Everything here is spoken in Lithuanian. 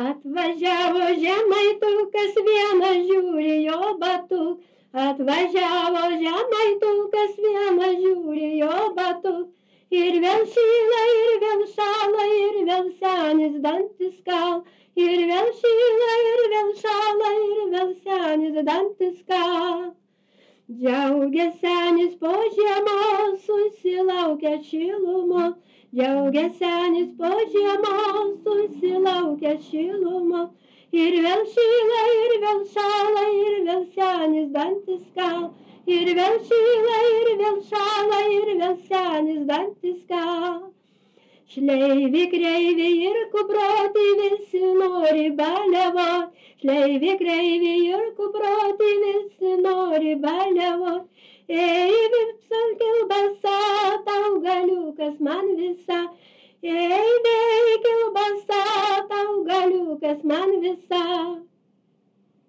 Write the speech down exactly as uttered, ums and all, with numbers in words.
Atvažiavo žemaitukas vienas žiūri jo batuk. Atvažiavo žemaitukas vienas žiūri jo batuk. Ir vėl šyla, ir vėl šala, ir vėl senis dantis kal. Ir vėl šyla, ir vėl šala, ir vėl senis dantis kal. Džiaugias senis po žiemos, susilaukia šilumos. Džiaugias senis po žiemos, susilaukia šilumos. Ir vėl šyla, ir vėl šala, ir vėl senis dantis kal. Ir vėl šyla, ir vėl šala, ir vėl senis dantis kal. Šleivi, kreivi ir kuproti visi nori baliavot. Šleivi, kreivi ir kuproti visi nori baliavot. Ei, vipsal kilbasa, tau galiukas man visa. Ei, vei kilbasa, tau galiukas man visa.